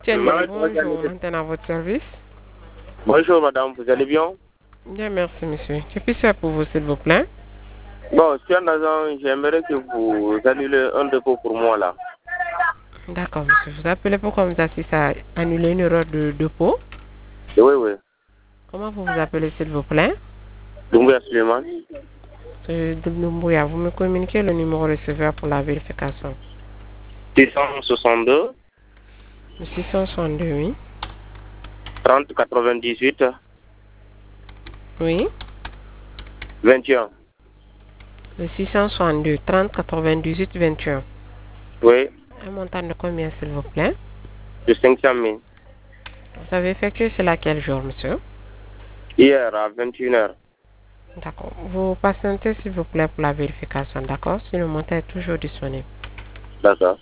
Tiens, bonjour, maintenant à votre service. Bonjour madame, vous allez bien? Bien, merci monsieur. Que puis-je faire pour vous, s'il vous plaît? Bon, si en agent, j'aimerais que vous annulez un dépôt pour moi là. D'accord, monsieur. Vous appelez pourquoi vous assistez à annuler une erreur de dépôt? Oui, oui. Comment vous vous appelez, s'il vous plaît? Doumbouya Suleiman. Doumbouya, vous me communiquez le numéro receveur pour la vérification. 662 Le 662, oui. 30 98 Oui. 21. Le 662 30 98 21. Oui, Un montant de combien, s'il vous plaît? de 500 000. Vous avez effectué cela quel jour, monsieur? Hier à 21h. D'accord. Vous patientez, s'il vous plaît, pour la vérification, d'accord? Si le montant est toujours disponible. D'accord.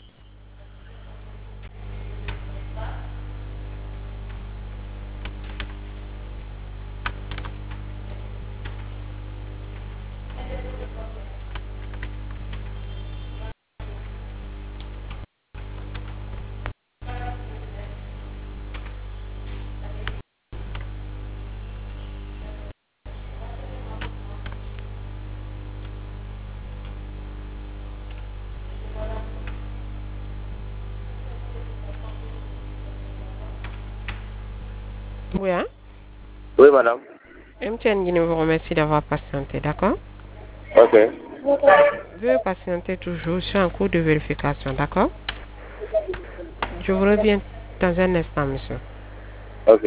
Oui, hein? Oui madame. MTN Guinée vous remercie d'avoir patienté, d'accord? Ok. Veuillez patienter toujours, je suis en cours de vérification, d'accord? Je vous reviens dans un instant, monsieur. Ok.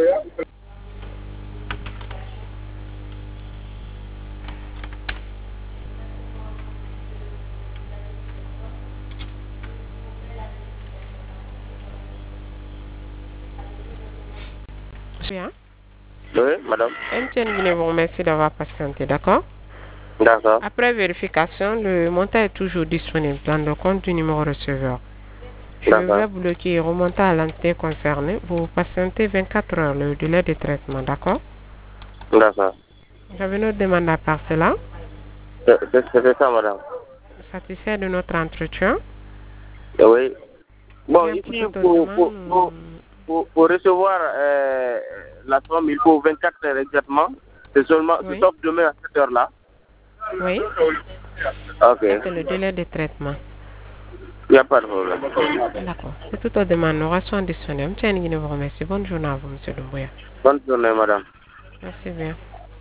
Oui, hein? Oui madame. MTN Guinée vous remercie d'avoir patienté, d'accord? D'accord. Après vérification, le montant est toujours disponible dans le compte du numéro receveur. Je D'accord. vais bloquer et remonter à l'entité concernée. Vous patientez 24 heures le délai de traitement, d'accord? D'accord. J'avais une autre demande à part cela. C'est ça madame. Satisfait de notre entretien. Oui. Bon, Bien, pour ici, toute autre demande, pour recevoir la somme, il faut 24 heures exactement. C'est oui, sauf demain à cette heure-là. oui, Ok. ça c'est le délai de traitement. Il n'y a pas de problème. D'accord. Pour toute autre demande, nous restons disponibles. Tiens, vous remercie. Bonne journée à vous, monsieur Doumbouya. Bonne journée, madame. Merci bien.